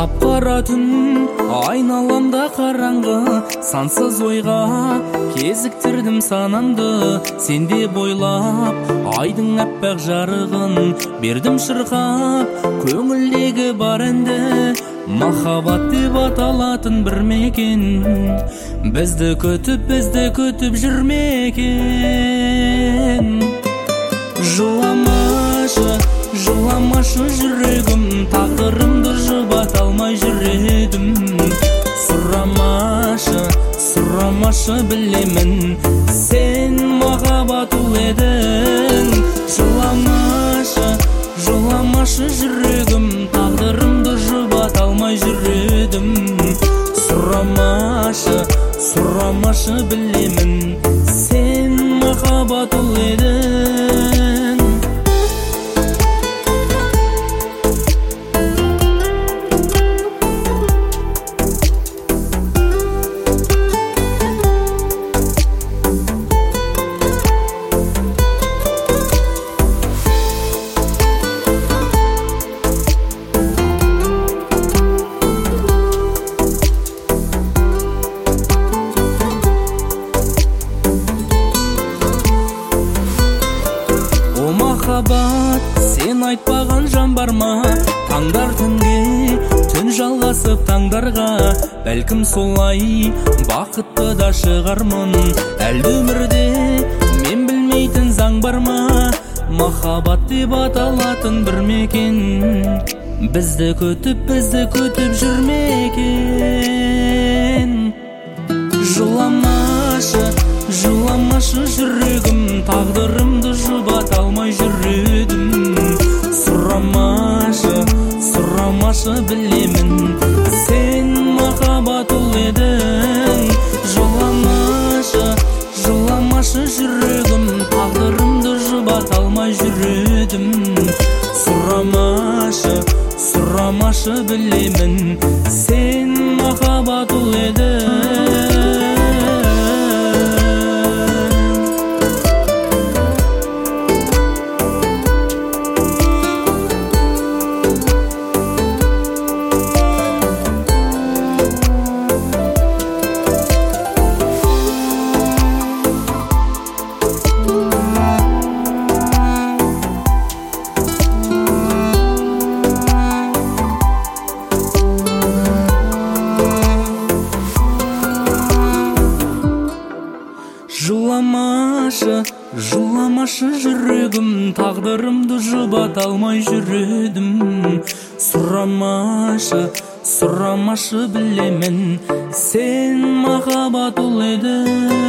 Қап-қара түн айналамда қараңғы, сансыз ойға кезіктірдім санамды. Сенде бойлап айдың аппақ жарығын бердім шырқап, көңілдегі бар әнді махаббат деп аталатын бір мекен. Бізді күтіп жүрмекен. Жыламашы жүрегім, тағдырымды жұбата алмай жүр едім. Сұрамашы білемін, сен махаббат ұл едің. Жыламашы жүрегім, тағдырымды жұбата алмай жүр едім. Сұрамашы білемін, сен махаббат ұл едің. Махаббат, сен айтпаған жан бар ма? Таңдар түнге, түн жалғасып таңдарға. Бәлкім солай бақытты да шығармын. Әлде өмірде мен білмейтін заң бар ма? Махаббат деп аталатын бір мекен. Бізді күтіп жүрмекен. Жыламашы жүрегім, тағдырымды жұбата алмай жүр едім. Сұрамашы білемін, сен махаббат ұл едің. Жыламашы жүрегім, тағдырымды жұбата алмай жүр едім. Сұрамашы білемін, сен махаббат ұл едің. Жыламашы жүрегім, тағдырымды жұбата алмай жүр едім. Сұрамашы білемін, сен махаббат ұл едің.